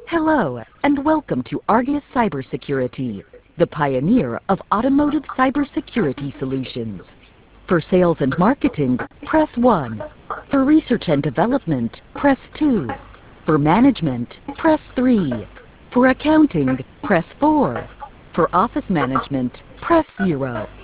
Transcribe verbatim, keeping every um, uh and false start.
Hello, and welcome to Argus Cybersecurity, the pioneer of automotive cybersecurity solutions. For sales and marketing, press one. For research and development, press two. For management, press three. For accounting, press four. For office management, press zero.